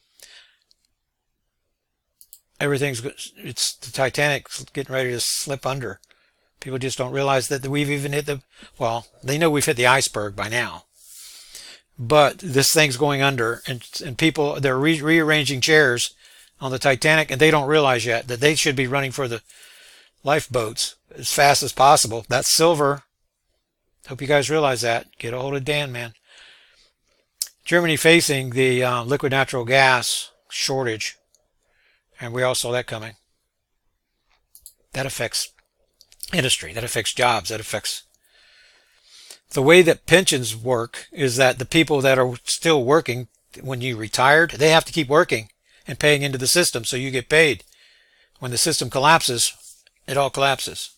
Everything's, it's the Titanic getting ready to slip under. People just don't realize that we've even hit the, well, they know we've hit the iceberg by now. But this thing's going under, and, and people, they're re rearranging chairs on the Titanic, and they don't realize yet that they should be running for the lifeboats as fast as possible. That's silver. Hope you guys realize that. Get a hold of Dan, man. Germany facing the uh, liquid natural gas shortage, and we all saw that coming. That affects industry. That affects jobs. That affects the way that pensions work. Is that the people that are still working, when you retired, they have to keep working and paying into the system, so you get paid. When the system collapses, it all collapses.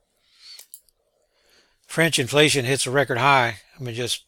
French inflation hits a record high. I mean, just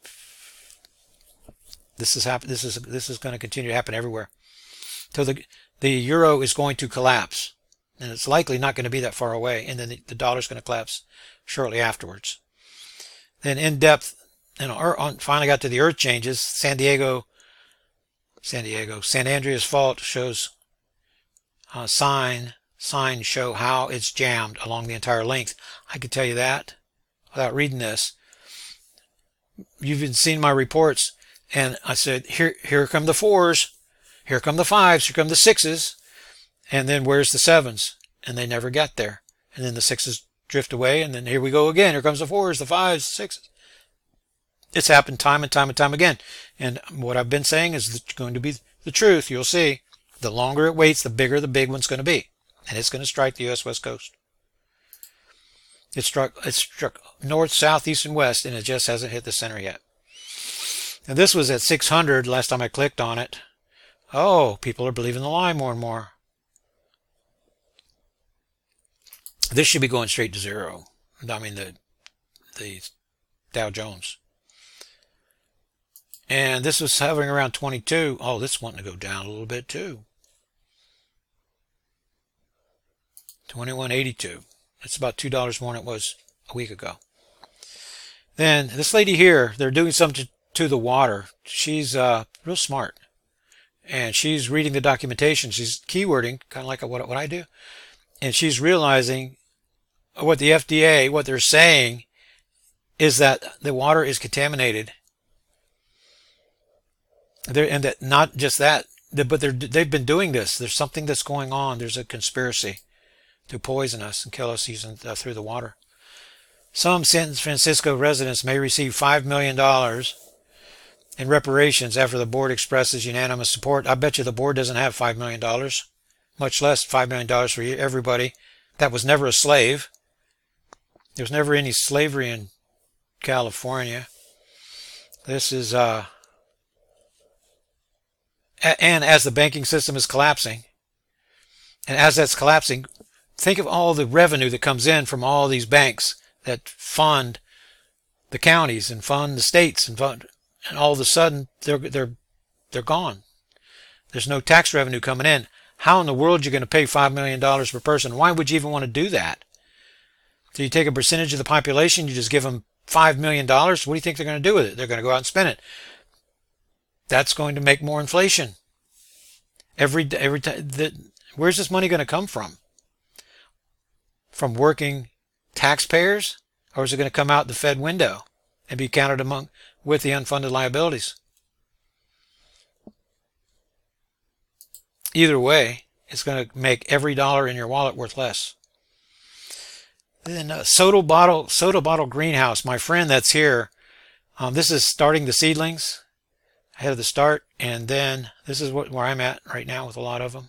this is happen. This is this is going to continue to happen everywhere. So the the euro is going to collapse, and it's likely not going to be that far away. And then the, the dollar's going to collapse shortly afterwards. Then in depth, and on, finally got to the earth changes. San Diego, San Diego, San Andreas Fault shows uh, sign. Signs show how it's jammed along the entire length. I could tell you that without reading this. You've been seeing my reports, and I said, here, here come the fours, here come the fives, here come the sixes, and then where's the sevens? And they never got there. And then the sixes drift away, and then here we go again. Here comes the fours, the fives, the sixes. It's happened time and time and time again. And what I've been saying is going to be the truth. You'll see. The longer it waits, the bigger the big one's going to be. And it's going to strike the U S West Coast. It struck, it struck north, south, east, and west, and it just hasn't hit the center yet. And this was at six hundred last time I clicked on it. Oh, people are believing the lie more and more. This should be going straight to zero. I mean, the, the Dow Jones. And this was hovering around twenty-two. Oh, this is wanting to go down a little bit too. twenty-one eighty-two. That's about two dollars more than it was a week ago. Then this lady here, they're doing something to, to the water. She's uh, real smart. And she's reading the documentation. She's keywording, kind of like what, what I do. And she's realizing what the F D A, what they're saying is that the water is contaminated. They're, and that not just that, but they're, they've been doing this. There's something that's going on. There's a conspiracy to poison us and kill us using uh, through the water. Some San Francisco residents may receive five million dollars in reparations after the board expresses unanimous support. I bet you the board doesn't have five million dollars, much less five million dollars for everybody that was never a slave. There was never any slavery in California. This is, uh, and as the banking system is collapsing, and as that's collapsing, think of all the revenue that comes in from all these banks that fund the counties and fund the states and fund, and all of a sudden they're they're they're gone. There's no tax revenue coming in. How in the world are you going to pay five million dollars per person? Why would you even want to do that? So you take a percentage of the population, you just give them five million dollars. What do you think they're going to do with it? They're going to go out and spend it. That's going to make more inflation. Every every time, where's this money going to come from? From working taxpayers, or is it going to come out the Fed window and be counted among with the unfunded liabilities? Either way, it's going to make every dollar in your wallet worth less. Then uh, soda bottle, soda bottle greenhouse. My friend that's here, um, this is starting the seedlings ahead of the start, and then this is what where I'm at right now with a lot of them.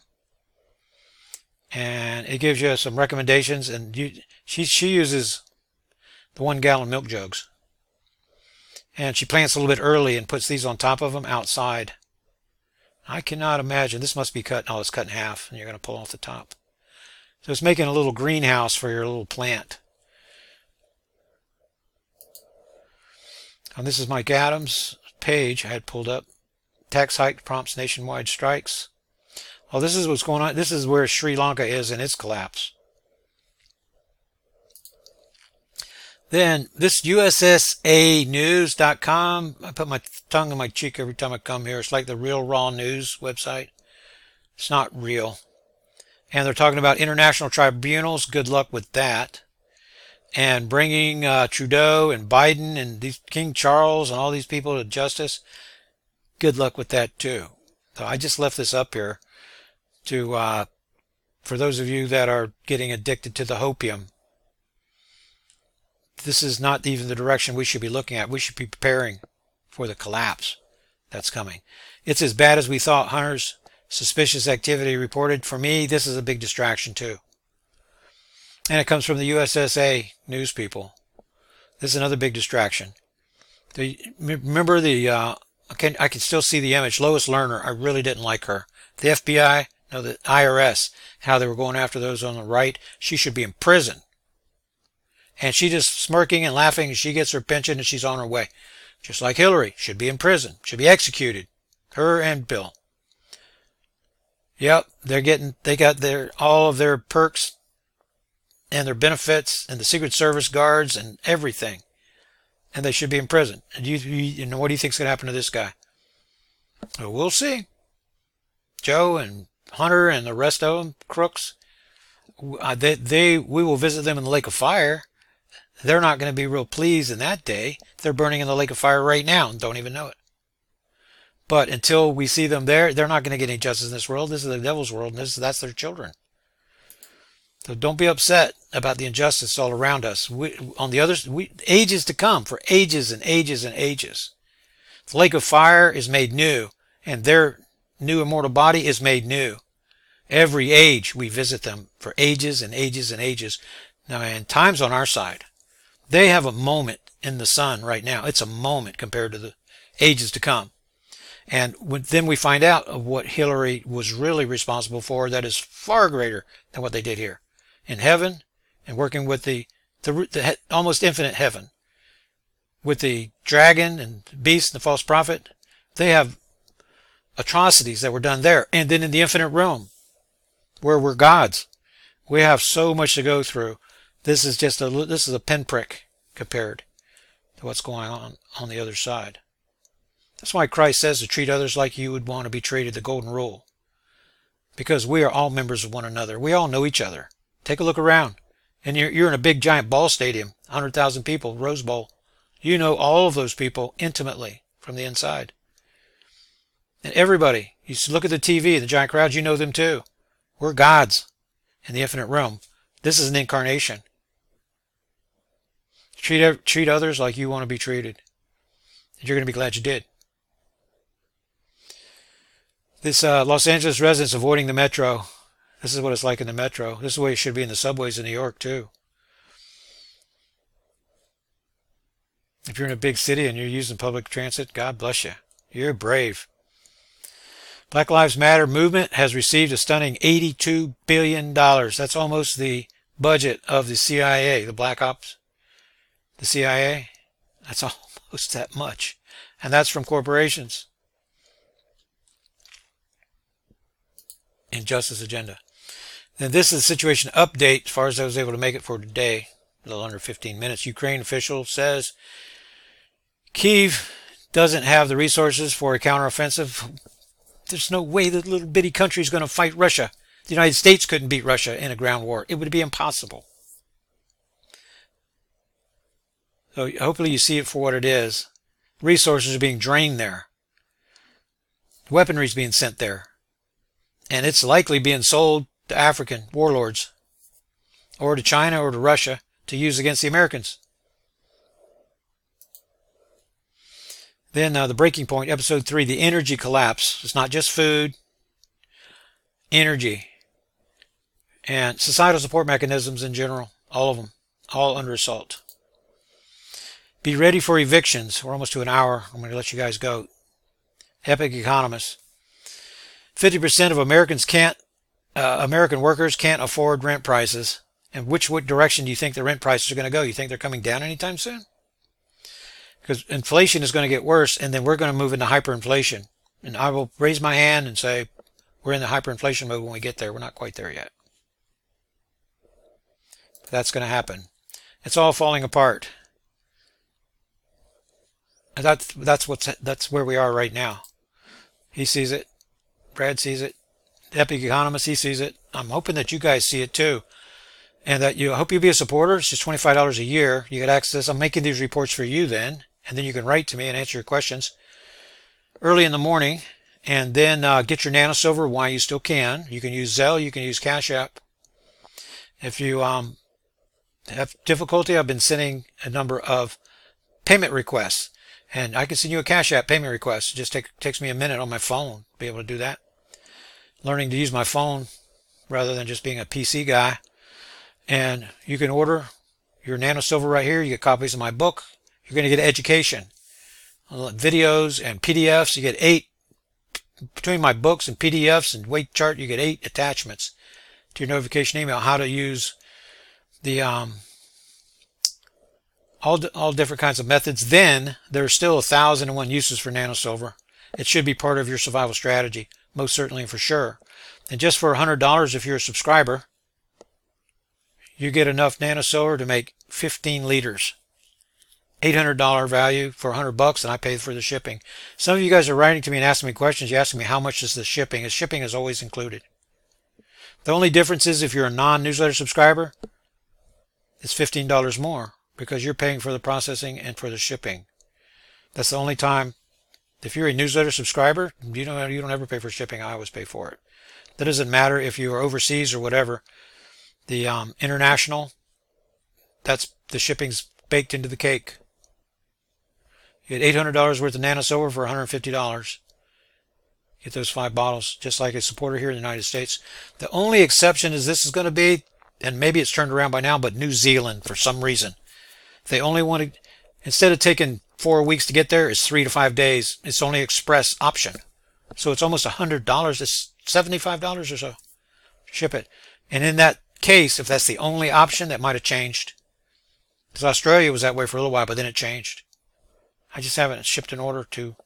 And it gives you some recommendations, and you, she she uses the one gallon milk jugs, and she plants a little bit early and puts these on top of them outside. I cannot imagine. This must be cut. Oh, it's cut in half, and you're going to pull off the top. So it's making a little greenhouse for your little plant. And this is Mike Adams' page I had pulled up. Tax hike prompts nationwide strikes. Oh, this is what's going on. This is where Sri Lanka is in its collapse. Then this U S S A news dot com. I put my tongue in my cheek every time I come here. It's like the Real Raw News website. It's not real. And they're talking about international tribunals. Good luck with that. And bringing uh, Trudeau and Biden and these King Charles and all these people to justice. Good luck with that too. So I just left this up here to uh, for those of you that are getting addicted to the hopium. This is not even the direction we should be looking at. We should be preparing for the collapse that's coming. It's as bad as we thought. Hunters, suspicious activity reported. For me, this is a big distraction too. And it comes from the U S S A news people. This is another big distraction. The, remember the, uh, I can, I can still see the image. Lois Lerner, I really didn't like her. The F B I, no, the I R S, how they were going after those on the right. She should be in prison. And she just smirking and laughing, and she gets her pension and she's on her way. Just like Hillary, should be in prison, should be executed. Her and Bill. Yep, they're getting, they got their, all of their perks and their benefits and the Secret Service guards and everything. And they should be in prison. And you, you, you know, what do you think's going to happen to this guy? Well, we'll see. Joe and Hunter and the rest of them, crooks, uh, they, they, we will visit them in the lake of fire. They're not going to be real pleased in that day. They're burning in the lake of fire right now and don't even know it. But until we see them there, they're not going to get any justice in this world. This is the devil's world, and this, that's their children. So don't be upset about the injustice all around us. We, on the others, we, ages to come, for ages and ages and ages. The lake of fire is made new, and their new immortal body is made new. Every age we visit them for ages and ages and ages. Now, and time's on our side. They have a moment in the sun right now. It's a moment compared to the ages to come. And when, then we find out of what Hillary was really responsible for that is far greater than what they did here. In heaven, and working with the, the, the almost infinite heaven, with the dragon and beast and the false prophet, they have atrocities that were done there. And then in the infinite realm, where we're gods, we have so much to go through. This is just a this is a pinprick compared to what's going on on the other side. That's why Christ says to treat others like you would want to be treated, the golden rule. Because we are all members of one another. We all know each other. Take a look around. And you're, you're in a big giant ball stadium, one hundred thousand people, Rose Bowl. You know all of those people intimately from the inside. And everybody, you look at the T V, the giant crowds, you know them too. We're gods in the infinite realm. This is an incarnation. Treat, treat others like you want to be treated. And you're going to be glad you did. This uh, Los Angeles residents avoiding the metro. This is what it's like in the metro. This is the way it should be in the subways in New York too. If you're in a big city and you're using public transit, God bless you. You're brave. Black Lives Matter movement has received a stunning eighty-two billion dollars. That's almost the budget of the C I A, the Black Ops, the C I A. That's almost that much. And that's from corporations. Injustice agenda. And this is the situation update as far as I was able to make it for today. A little under fifteen minutes. Ukraine official says Kyiv doesn't have the resources for a counteroffensive. There's no way that little bitty country is going to fight Russia. The United States couldn't beat Russia in a ground war. It would be impossible. So hopefully you see it for what it is. Resources are being drained there. Weaponry is being sent there. And it's likely being sold to African warlords or to China or to Russia to use against the Americans. Then uh, the breaking point, episode three, the energy collapse. It's not just food, energy, and societal support mechanisms in general, all of them, all under assault. Be ready for evictions. We're almost to an hour. I'm going to let you guys go. Epic Economist. fifty percent of Americans can't, uh, American workers can't afford rent prices. And which what direction do you think the rent prices are going to go? You think they're coming down anytime soon? Because inflation is going to get worse, and then we're going to move into hyperinflation. And I will raise my hand and say, we're in the hyperinflation mode when we get there. We're not quite there yet. That's going to happen. It's all falling apart. And that's, that's, what's, that's where we are right now. He sees it. Brad sees it. The Epic Economist, he sees it. I'm hoping that you guys see it too. And that you I hope you'll be a supporter. It's just twenty-five dollars a year. You get access. I'm making these reports for you then. And then you can write to me and answer your questions early in the morning. And then uh, get your NanoSilver while you still can. You can use Zelle. You can use Cash App. If you um, have difficulty, I've been sending a number of payment requests. And I can send you a Cash App payment request. It just take, takes me a minute on my phone to be able to do that. Learning to use my phone rather than just being a P C guy. And you can order your NanoSilver right here. You get copies of my book. You're going to get education, videos, and P D Fs. You get eight, between my books and P D Fs and weight chart, you get eight attachments to your notification email. How to use the, um, all, all different kinds of methods. Then there's still a thousand and one uses for NanoSilver. It should be part of your survival strategy, most certainly and for sure. And just for one hundred dollars if you're a subscriber, you get enough NanoSilver to make fifteen liters. eight hundred dollars value for one hundred bucks, and I pay for the shipping. Some of you guys are writing to me and asking me questions. You're asking me how much is the shipping. The shipping is always included. The only difference is if you're a non-newsletter subscriber, it's fifteen dollars more because you're paying for the processing and for the shipping. That's the only time. If you're a newsletter subscriber, you don't, you don't ever pay for shipping. I always pay for it. That doesn't matter if you are overseas or whatever. The um, international that's the shipping's baked into the cake. You get eight hundred dollars worth of NanoSilver for one hundred fifty dollars. Get those five bottles, just like a supporter here in the United States. The only exception is this is going to be, and maybe it's turned around by now, but New Zealand for some reason. They only want to, instead of taking four weeks to get there, it's three to five days. It's only express option. So it's almost one hundred dollars. It's seventy-five dollars or so. Ship it. And in that case, if that's the only option, that might have changed. Because Australia was that way for a little while, but then it changed. I just haven't shipped an order to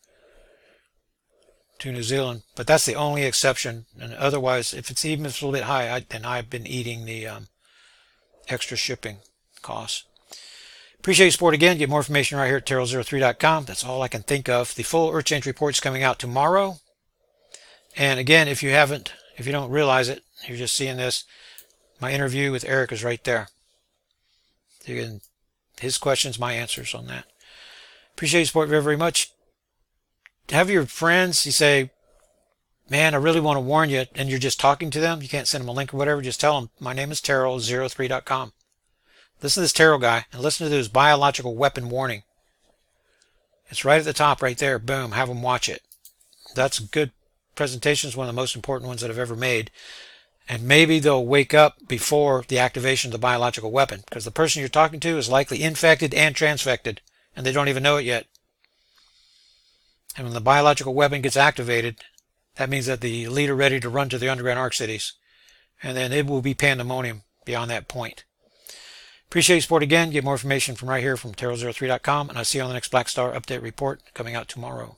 to New Zealand, but that's the only exception. And otherwise, if it's even if it's a little bit high, I, then I've been eating the um, extra shipping costs. Appreciate your support again. Get more information right here at Terrell zero three dot com. That's all I can think of. The full Earth Change report is coming out tomorrow. And again, if you haven't, if you don't realize it, you're just seeing this, my interview with Eric is right there. You can, his questions, my answers on that. Appreciate your support very, very much. Have your friends, you say, man, I really want to warn you, and you're just talking to them. You can't send them a link or whatever. Just tell them, my name is Terrell zero three dot com. Listen to this Terrell guy and listen to this biological weapon warning. It's right at the top right there. Boom. Have them watch it. That's a good presentation. It's one of the most important ones that I've ever made. And maybe they'll wake up before the activation of the biological weapon, because the person you're talking to is likely infected and transfected, and they don't even know it yet. And when the biological weapon gets activated, that means that the elite are ready to run to the underground arc cities. And then it will be pandemonium beyond that point. Appreciate your support again. Get more information from right here from Terrell zero three dot com. And I'll see you on the next Black Star update report coming out tomorrow.